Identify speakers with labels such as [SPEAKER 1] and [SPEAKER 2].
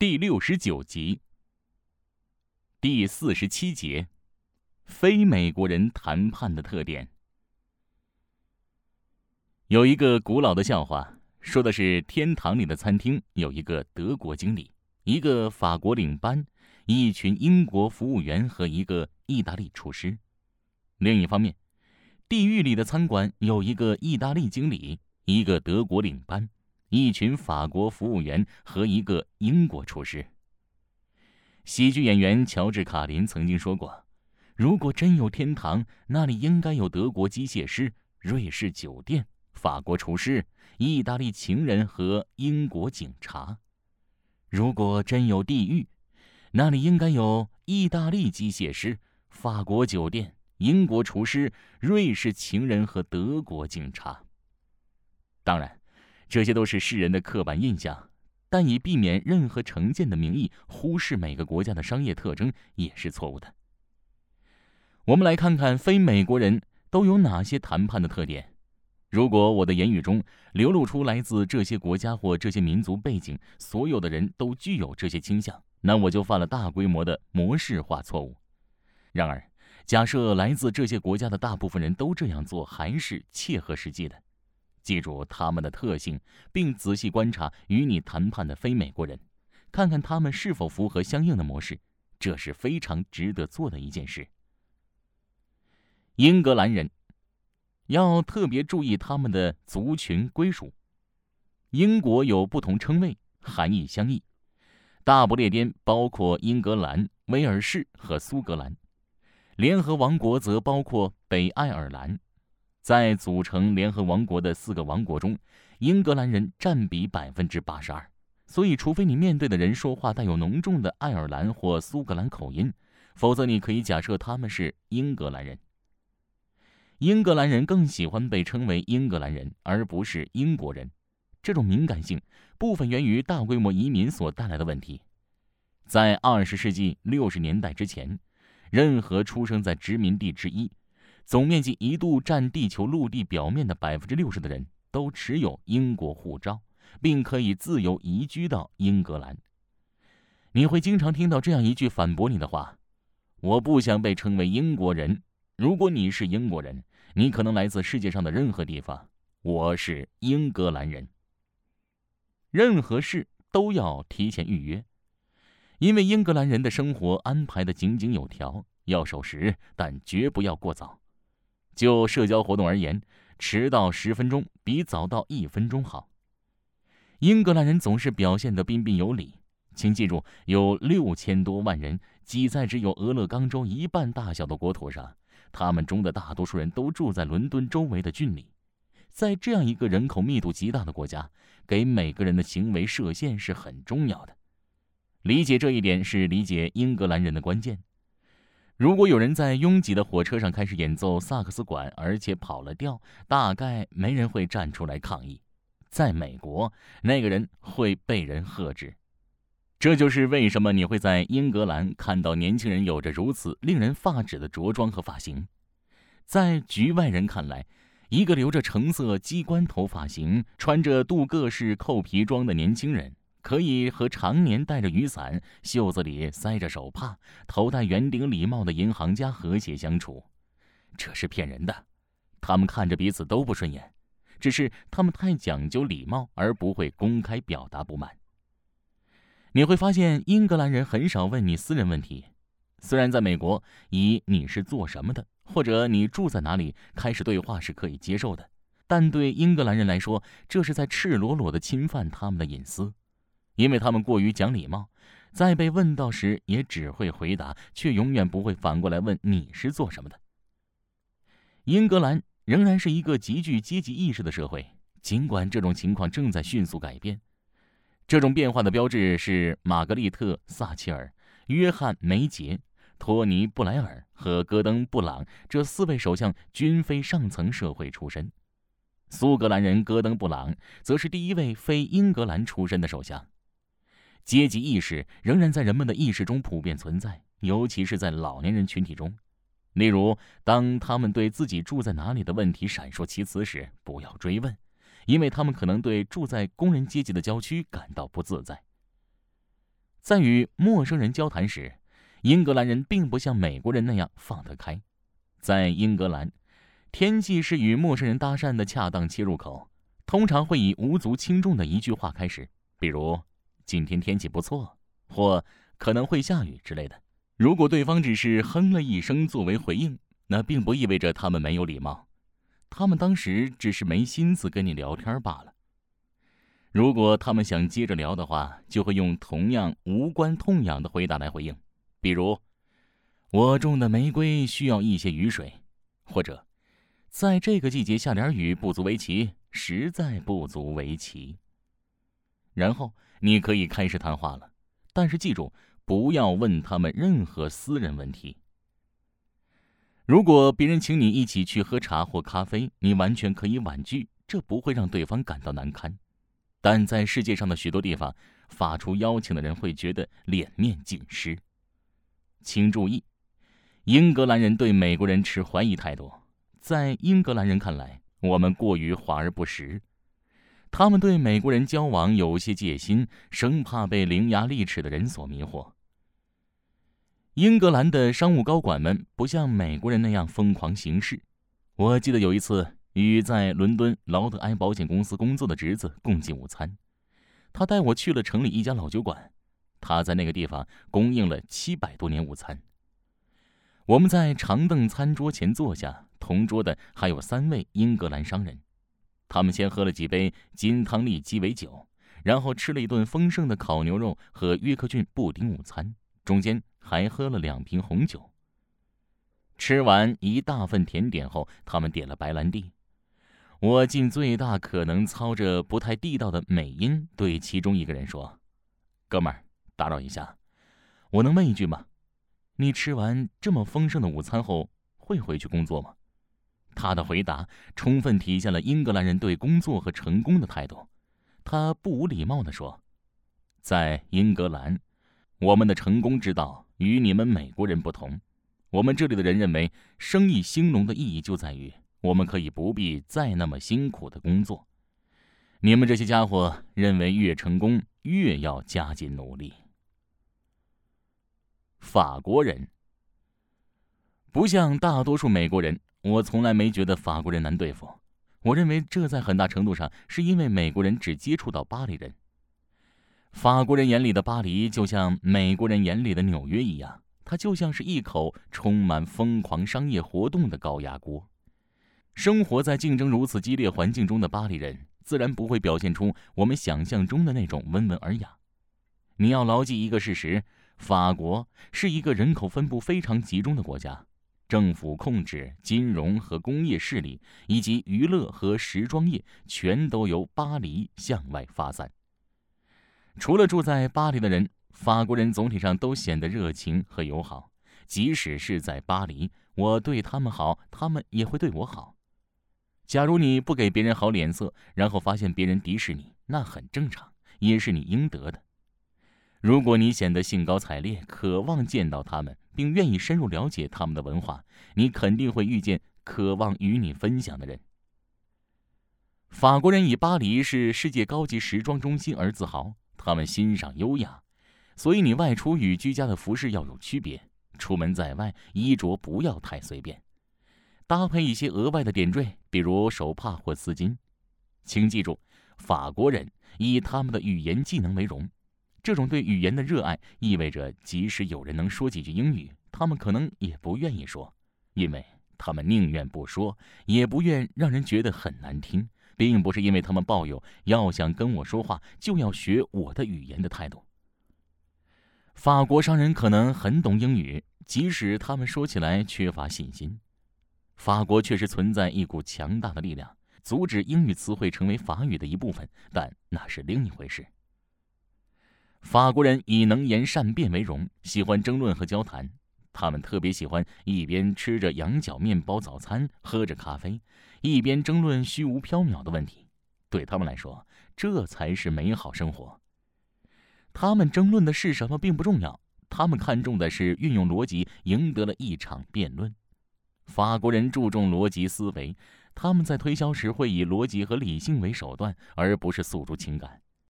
[SPEAKER 1] 第69集，第47节，非美国人谈判的特点。有一个古老的笑话，说的是天堂里的餐厅有一个德国经理，一个法国领班，一群英国服务员和一个意大利厨师。另一方面，地狱里的餐馆有一个意大利经理，一个德国领班，一群法国服务员和一个英国厨师。喜剧演员乔治·卡林曾经说过，如果真有天堂，那里应该有德国机械师、瑞士酒店、法国厨师、意大利情人和英国警察。如果真有地狱，那里应该有意大利机械师、法国酒店、英国厨师、瑞士情人和德国警察。当然，这些都是世人的刻板印象，但以避免任何成见的名义忽视每个国家的商业特征也是错误的。我们来看看非美国人都有哪些谈判的特点。如果我的言语中流露出来自这些国家或这些民族背景所有的人都具有这些倾向，那我就犯了大规模的模式化错误。然而，假设来自这些国家的大部分人都这样做，还是切合实际的。记住他们的特性，并仔细观察与你谈判的非美国人，看看他们是否符合相应的模式，这是非常值得做的一件事。英格兰人要特别注意他们的族群归属。英国有不同称谓，含义相异。大不列颠包括英格兰、威尔士和苏格兰，联合王国则包括北爱尔兰。在组成联合王国的4个王国中，英格兰人占比82%，所以除非你面对的人说话带有浓重的爱尔兰或苏格兰口音，否则你可以假设他们是英格兰人。英格兰人更喜欢被称为英格兰人，而不是英国人。这种敏感性部分源于大规模移民所带来的问题。在20世纪60年代之前，任何出生在殖民地之一，总面积一度占地球陆地表面的60%的人都持有英国护照，并可以自由移居到英格兰。你会经常听到这样一句反驳你的话：我不想被称为英国人。如果你是英国人，你可能来自世界上的任何地方。我是英格兰人。任何事都要提前预约，因为英格兰人的生活安排得井井有条，要守时，但绝不要过早。就社交活动而言，迟到10分钟比早到1分钟好。英格兰人总是表现得彬彬有礼。请记住，有6000多万人挤在只有俄勒冈州1半大小的国土上，他们中的大多数人都住在伦敦周围的郡里。在这样一个人口密度极大的国家，给每个人的行为设限是很重要的。理解这一点是理解英格兰人的关键。如果有人在拥挤的火车上开始演奏萨克斯管，而且跑了调，大概没人会站出来抗议。在美国，那个人会被人喝止。这就是为什么你会在英格兰看到年轻人有着如此令人发指的着装和发型。在局外人看来，一个留着橙色鸡冠头发型、穿着镀铬式扣皮装的年轻人，可以和常年带着雨伞、袖子里塞着手帕、头戴圆顶礼帽的银行家和谐相处。这是骗人的，他们看着彼此都不顺眼，只是他们太讲究礼貌，而不会公开表达不满。你会发现英格兰人很少问你私人问题。虽然在美国，以你是做什么的，或者你住在哪里开始对话是可以接受的，但对英格兰人来说，这是在赤裸裸地侵犯他们的隐私。因为他们过于讲礼貌，在被问到时也只会回答，却永远不会反过来问你是做什么的。英格兰仍然是一个极具阶级意识的社会，尽管这种情况正在迅速改变。这种变化的标志是玛格丽特·撒切尔、约翰·梅杰、托尼·布莱尔和戈登·布朗这4位首相均非上层社会出身。苏格兰人戈登·布朗则是第1位非英格兰出身的首相。阶级意识仍然在人们的意识中普遍存在，尤其是在老年人群体中。例如，当他们对自己住在哪里的问题闪烁其词时，不要追问，因为他们可能对住在工人阶级的郊区感到不自在。 在与陌生人交谈时，英格兰人并不像美国人那样放得开。在英格兰，天气是与陌生人搭讪的恰当切入口，通常会以无足轻重的一句话开始，比如今天天气不错，或可能会下雨之类的。如果对方只是哼了一声作为回应，那并不意味着他们没有礼貌，他们当时只是没心思跟你聊天罢了。如果他们想接着聊的话，就会用同样无关痛痒的回答来回应，比如我种的玫瑰需要一些雨水，或者在这个季节下点雨不足为奇，实在不足为奇。然后你可以开始谈话了，但是记住，不要问他们任何私人问题。如果别人请你一起去喝茶或咖啡，你完全可以婉拒，这不会让对方感到难堪。但在世界上的许多地方，发出邀请的人会觉得脸面尽失。请注意，英格兰人对美国人持怀疑态度。在英格兰人看来，我们过于华而不实。他们对美国人交往有些戒心，生怕被伶牙俐齿的人所迷惑。英格兰的商务高管们不像美国人那样疯狂行事。我记得有一次与在伦敦劳德埃保险公司工作的侄子共进午餐，他带我去了城里一家老酒馆，他在那个地方供应了700多年午餐。我们在长凳餐桌前坐下，同桌的还有3位英格兰商人。他们先喝了几杯金汤力鸡尾酒，然后吃了一顿丰盛的烤牛肉和约克郡布丁午餐，中间还喝了2瓶红酒。吃完一大份甜点后，他们点了白兰地。我尽最大可能操着不太地道的美音对其中一个人说：“哥们儿，打扰一下，我能问一句吗？你吃完这么丰盛的午餐后会回去工作吗？”他的回答充分体现了英格兰人对工作和成功的态度。他不无礼貌地说：“在英格兰，我们的成功之道与你们美国人不同。我们这里的人认为，生意兴隆的意义就在于我们可以不必再那么辛苦的工作。你们这些家伙认为越成功越要加紧努力。”法国人不像大多数美国人，我从来没觉得法国人难对付。我认为这在很大程度上是因为美国人只接触到巴黎人。法国人眼里的巴黎就像美国人眼里的纽约一样，它就像是一口充满疯狂商业活动的高压锅。生活在竞争如此激烈环境中的巴黎人，自然不会表现出我们想象中的那种温文尔雅。你要牢记一个事实，法国是一个人口分布非常集中的国家，政府控制、金融和工业势力，以及娱乐和时装业，全都由巴黎向外发散。除了住在巴黎的人，法国人总体上都显得热情和友好。即使是在巴黎，我对他们好，他们也会对我好。假如你不给别人好脸色，然后发现别人敌视你，那很正常，也是你应得的。如果你显得兴高采烈，渴望见到他们，并愿意深入了解他们的文化，你肯定会遇见渴望与你分享的人。法国人以巴黎是世界高级时装中心而自豪，他们欣赏优雅，所以你外出与居家的服饰要有区别，出门在外衣着不要太随便，搭配一些额外的点缀，比如手帕或丝巾。请记住，法国人以他们的语言技能为荣。这种对语言的热爱意味着，即使有人能说几句英语，他们可能也不愿意说，因为他们宁愿不说，也不愿让人觉得很难听，并不是因为他们抱有要想跟我说话就要学我的语言的态度。法国商人可能很懂英语，即使他们说起来缺乏信心。法国确实存在一股强大的力量，阻止英语词汇成为法语的一部分，但那是另一回事。法国人以能言善辩为荣，喜欢争论和交谈。他们特别喜欢一边吃着羊角面包早餐，喝着咖啡，一边争论虚无缥缈的问题。对他们来说，这才是美好生活。他们争论的是什么并不重要，他们看重的是运用逻辑赢得了一场辩论。法国人注重逻辑思维，他们在推销时会以逻辑和理性为手段，而不是诉诸情感。